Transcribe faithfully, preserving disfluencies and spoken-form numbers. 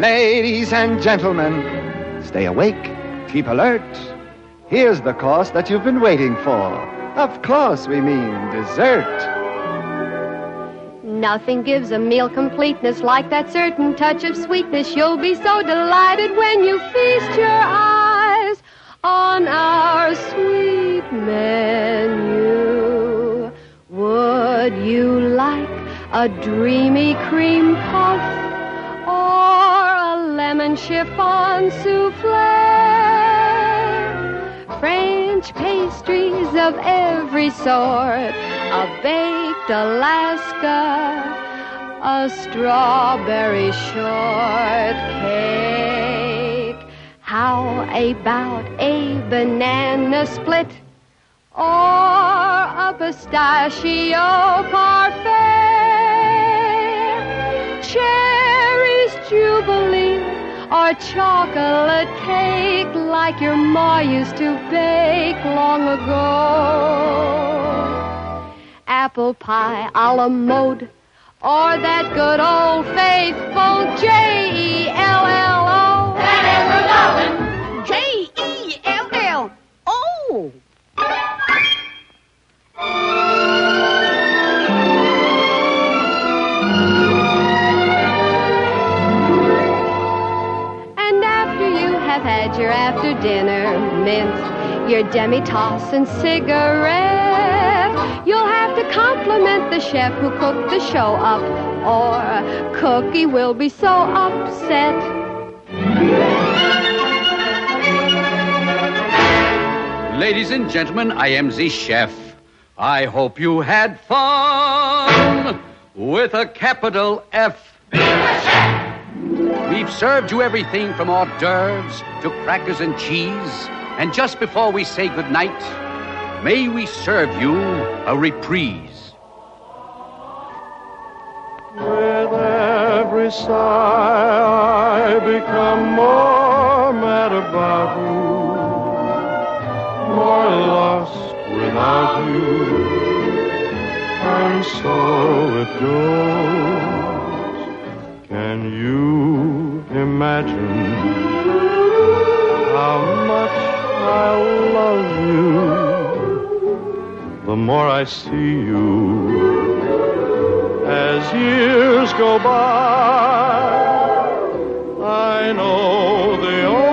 Ladies and gentlemen, stay awake, keep alert. Here's the course that you've been waiting for. Of course, we mean dessert. Nothing gives a meal completeness like that certain touch of sweetness. You'll be so delighted when you feast your eyes on our sweet menu. Would you like a dreamy cream puff or a lemon chiffon souffle? French pastries of every sort, a baked Alaska, a strawberry shortcake. How about a banana split or a pistachio parfait? Cherries jubilee or chocolate cake like your ma used to bake long ago. Apple pie a la mode or that good old faithful J E L L O. That ever lovin'. J E L L O. Had your after dinner mint, your demi-tasse and cigarette. You'll have to compliment the chef who cooked the show up, or Cookie will be so upset. Ladies and gentlemen, I am the chef. I hope you had fun with a capital F. We've served you everything from hors d'oeuvres to crackers and cheese. And just before we say goodnight, may we serve you a reprise. With every sigh, I become more mad about you, more lost without you, and so it goes. Can you imagine how much I love you? The more I see you, as years go by, I know the only